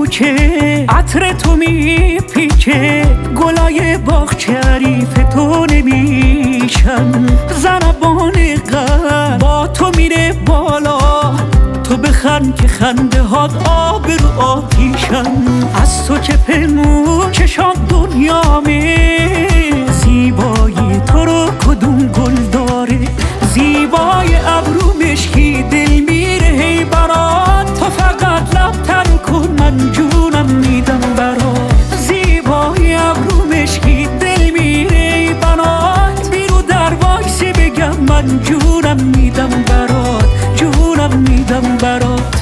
کوچه عطر تو میپیچه، گلای باغ شریف تو نمیشن، زنبان قلب با تو میره بالا، تو بخند که خنده هات آب رو آتیشن. از تو که پنهون چشام دنیامه، زیبایی تو رو کدوم گل داره، زیبای ابرو مشکی دل میره هی برات، تو فقط لب تر کن من جونم میدم برات، زیبای ابرو مشکی دل میره هی برات، بیرو در وایسی بگم من جونم میدم برات، جونم میدم برات.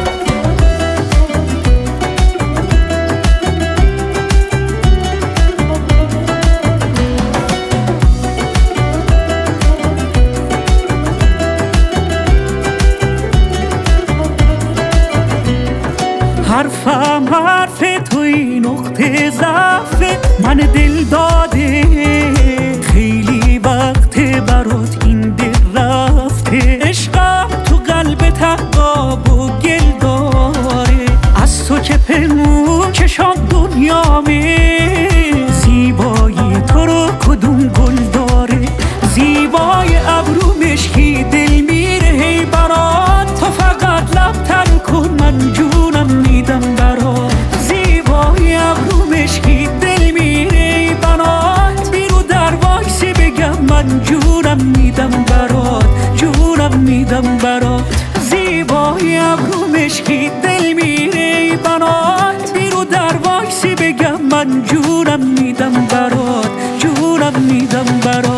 حرفم حرف توی نقطه ضعف من دل داده، خیلی وقت برات این دل رفته، عشقم تو قلب تقاب و گل داره، از تو که پنهون چشام دنیامه، زیبایی تو رو کدوم گل داره، زیبای ابرو مشکی دل میره هی برات، تو فقط لب تر کن من جونم میدم برات، زیبای ابرو مشکی دل میره برات، بیرو در وایسی بگم من جونم میدم برات، جونم میدم برات، زیبای ابرو مشکی دل میره برات، بیرو در وایسی بگم من جونم میدم برات، جونم میدم برات.